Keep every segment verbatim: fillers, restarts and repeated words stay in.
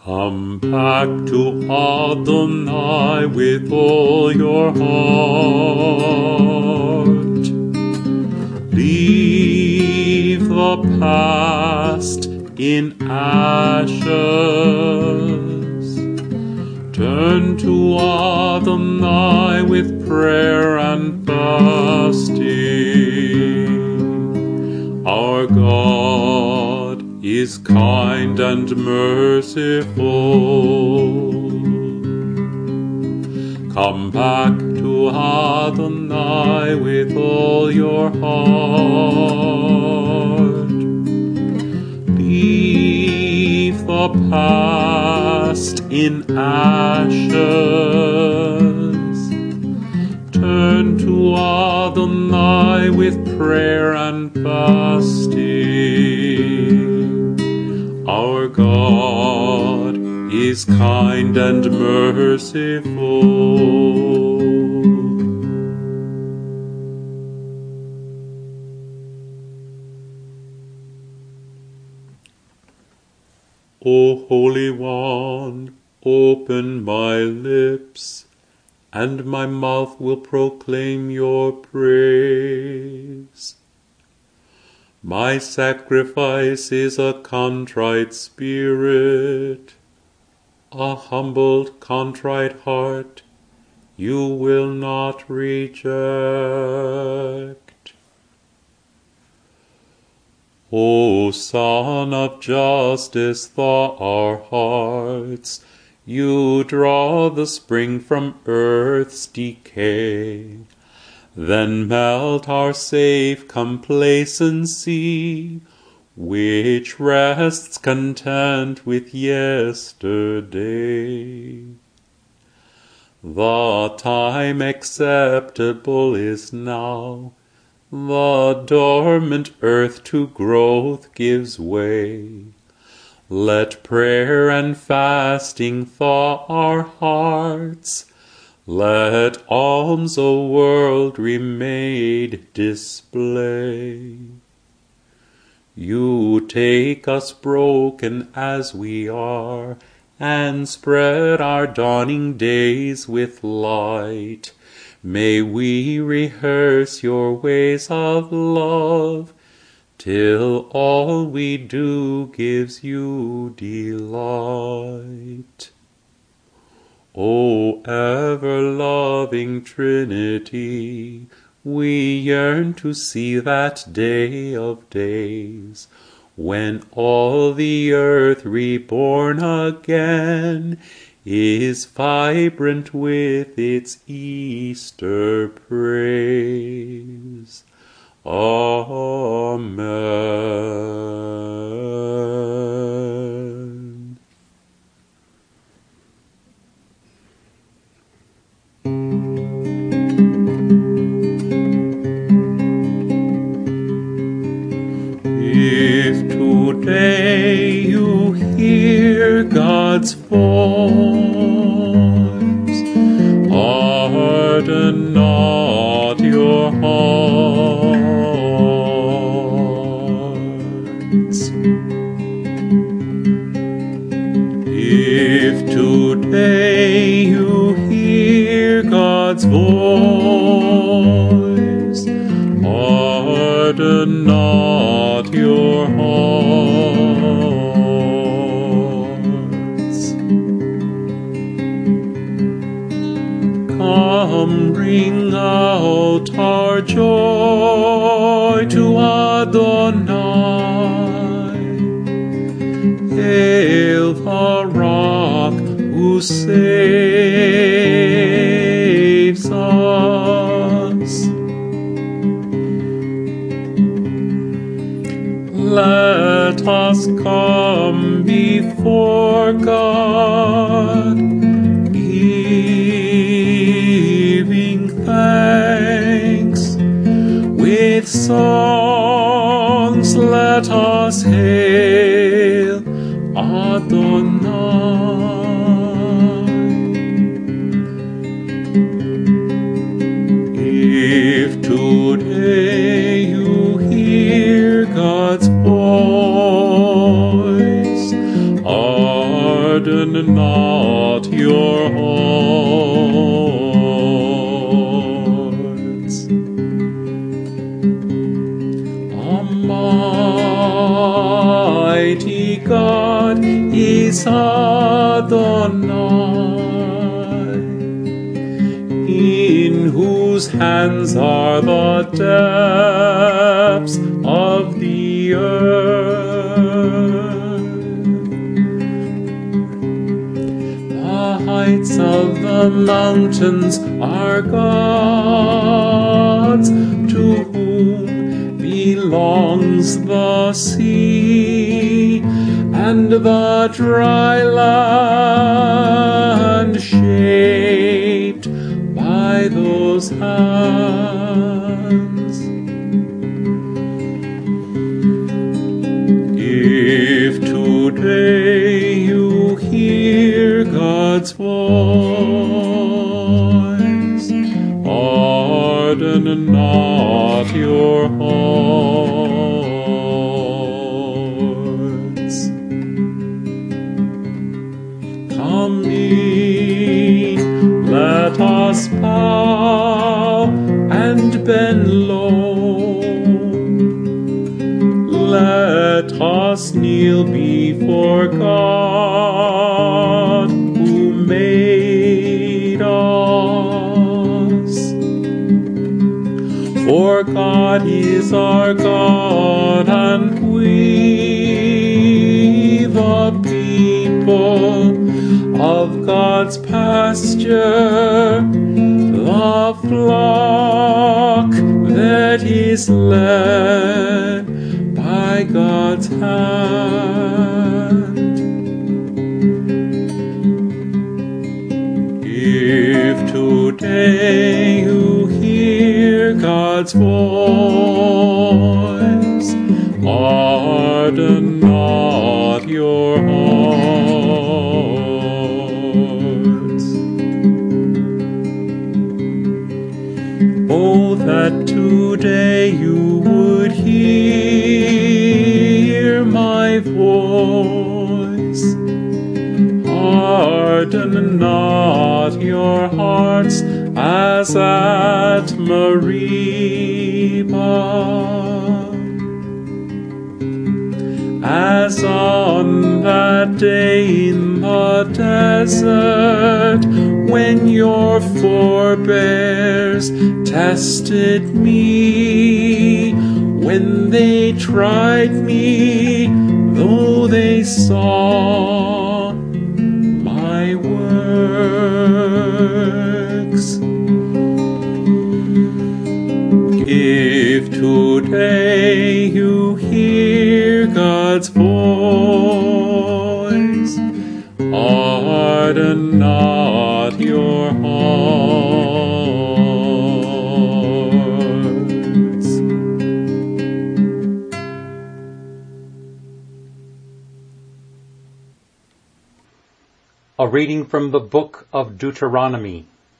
Come back to Adonai with all your heart. Leave the past in ashes. Turn to Adonai with prayer and fasting. Our God is kind and merciful. Come back to Adonai with all your heart. Leave the past in ashes. Turn to Adonai with prayer and fasting. Our God is kind and merciful. O Holy One, open my lips, and my mouth will proclaim your praise. My sacrifice is a contrite spirit, a humbled, contrite heart you will not reject. O Son of Justice, thaw our hearts. You draw the spring from earth's decay. Then melt our safe complacency, which rests content with yesterday. The time acceptable is now. The dormant earth to growth gives way. Let prayer and fasting thaw our hearts. Let alms, O world, remade display. You take us broken as we are, and spread our dawning days with light. May we rehearse your ways of love, till all we do gives you delight. O ever-loving Trinity, we yearn to see that day of days, when all the earth reborn again is vibrant with its Easter praise. Amen. If today you hear God's voice, harden not your hearts. If today you hear God's voice, harden not your hearts. Come, bring out our joy to Adonai. Hail the rock who saves us. Let us come before God, giving thanks. With songs let us hail Adonai. If today you hear God's voice, harden Almighty God is Adonai, in whose hands are the depths of the earth. The heights of the mountains are God's, to whom belongs the sea, and the dry land shaped by those hands. If today you hear God's voice, harden not your hearts. Come in, let us bow and bend low. Let us kneel before God, who made us. For God is our God, and we, the people of God's pasture, the flock that is led by God's hand. If today you hear God's voice, harden not your hearts. Oh, that today you would hear my voice. Harden not your hearts as at Meribah, as on that day in the desert, when your forebears tested me, when they tried me, though they saw my works. If today you hear God's voice, harden not your hearts. A reading from the book of Deuteronomy.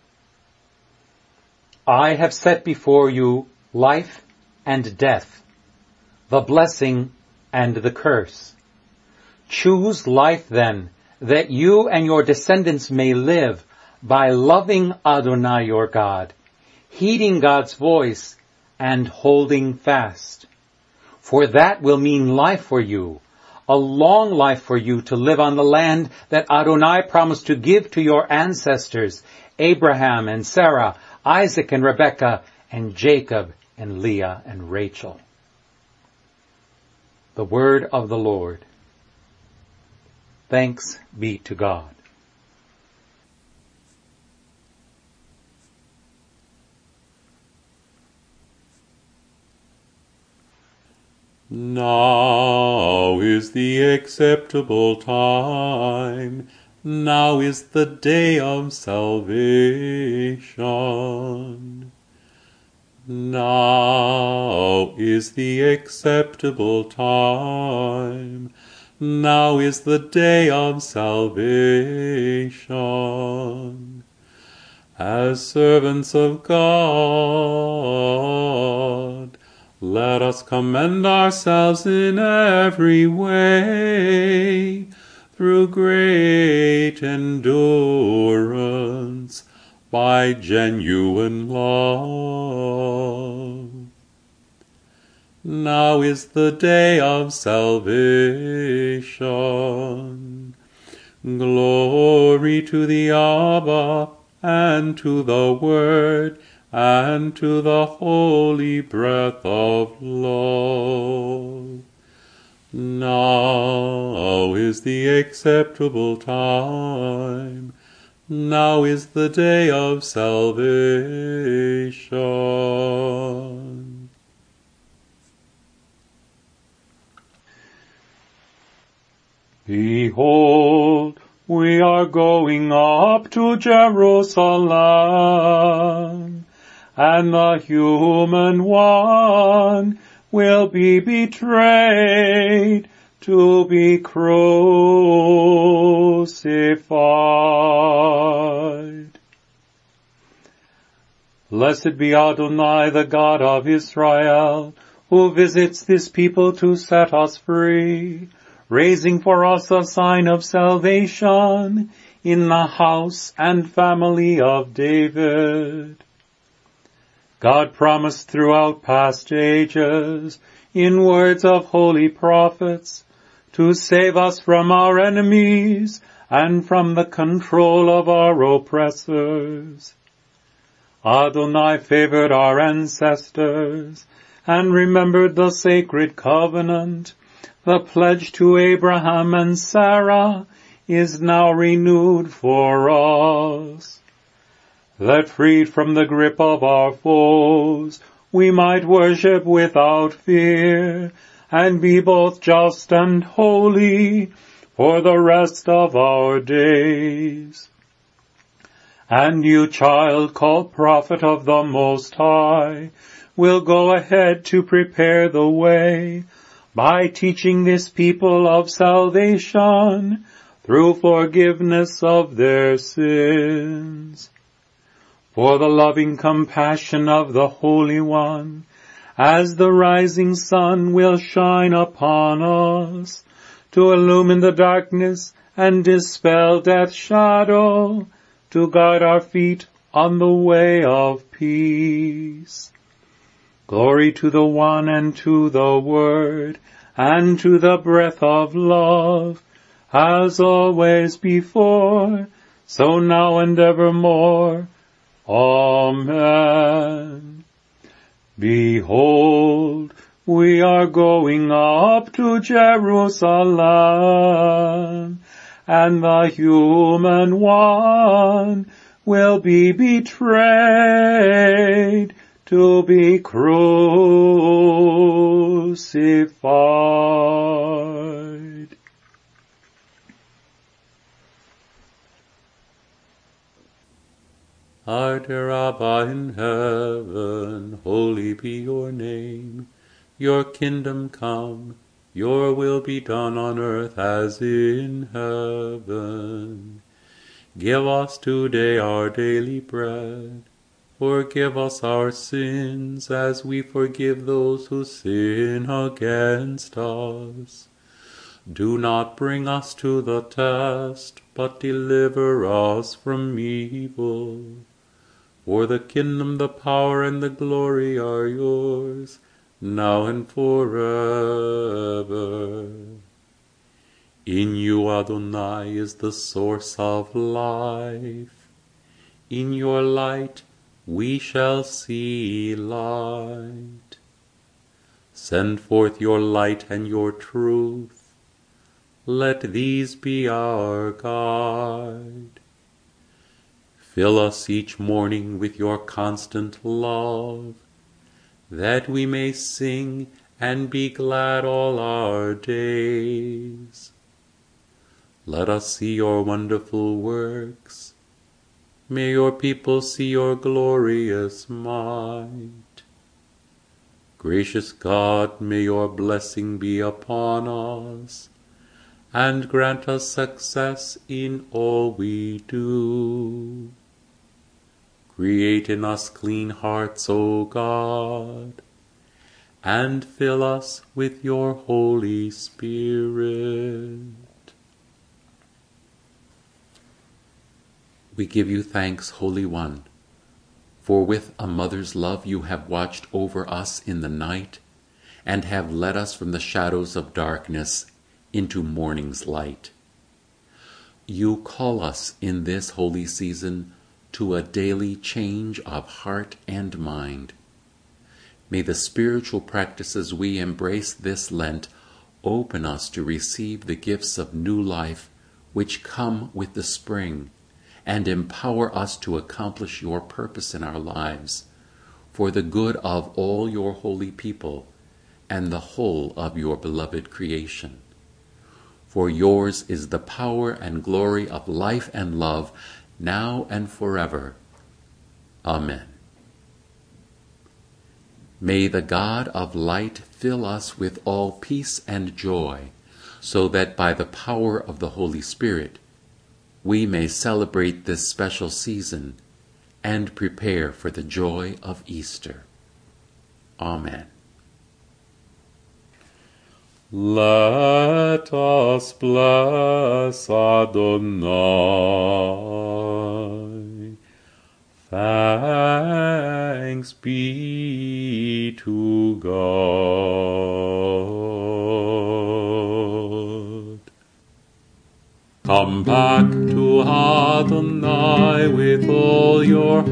I have set before you life and death, the blessing and the curse. Choose life then, that you and your descendants may live by loving Adonai your God, heeding God's voice, and holding fast. For that will mean life for you, a long life for you to live on the land that Adonai promised to give to your ancestors, Abraham and Sarah, Isaac and Rebekah, and Jacob and Leah and Rachel. The word of the Lord. Thanks be to God. Now is the acceptable time. Now is the day of salvation. Now is the acceptable time. Now is the day of salvation. As servants of God, let us commend ourselves in every way through great endurance by genuine love. Now is the day of salvation. Glory to the Abba, and to the Word, and to the holy breath of love. Now is the acceptable time. Now is the day of salvation. Behold, we are going up to Jerusalem, and the human one will be betrayed to be crucified. Blessed be Adonai, the God of Israel, who visits this people to set us free, raising for us a sign of salvation in the house and family of David. God promised throughout past ages, in words of holy prophets, to save us from our enemies and from the control of our oppressors. Adonai favored our ancestors and remembered the sacred covenant. The pledge to Abraham and Sarah is now renewed for us, that freed from the grip of our foes, we might worship without fear, and be both just and holy for the rest of our days. And you, child, called prophet of the Most High, will go ahead to prepare the way, by teaching this people of salvation through forgiveness of their sins. For the loving compassion of the Holy One, as the rising sun will shine upon us, to illumine the darkness and dispel death's shadow, to guide our feet on the way of peace. Glory to the One and to the Word and to the breath of love, as always before, so now and evermore. Amen. Behold, we are going up to Jerusalem, and the human one will be betrayed to be crucified. Our dear Abba in heaven, holy be your name. Your kingdom come, your will be done on earth as in heaven. Give us today our daily bread. Forgive us our sins as we forgive those who sin against us. Do not bring us to the test, but deliver us from evil. For the kingdom, the power, and the glory are yours, now and forever. In you, Adonai, is the source of life. In your light we shall see light. Send forth your light and your truth. Let these be our guide. Fill us each morning with your constant love, that we may sing and be glad all our days. Let us see your wonderful works. May your people see your glorious might. Gracious God, may your blessing be upon us, and grant us success in all we do. Create in us clean hearts, O God, and fill us with your Holy Spirit. We give you thanks, Holy One, for with a mother's love you have watched over us in the night, and have led us from the shadows of darkness into morning's light. You call us in this holy season to a daily change of heart and mind. May the spiritual practices we embrace this Lent open us to receive the gifts of new life which come with the spring, and empower us to accomplish your purpose in our lives, for the good of all your holy people and the whole of your beloved creation. For yours is the power and glory of life and love, now and forever. Amen. May the God of light fill us with all peace and joy, so that by the power of the Holy Spirit we may celebrate this special season and prepare for the joy of Easter. Amen. Let us bless Adonai. Thanks be to God. Come back to Adonai with all your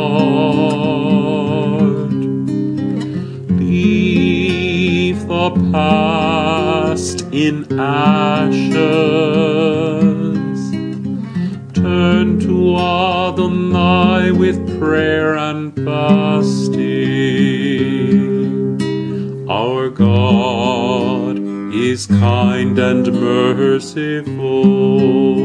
heart. Leave the past in ashes. Turn to Adonai with prayer and fasting. Our God is kind and merciful.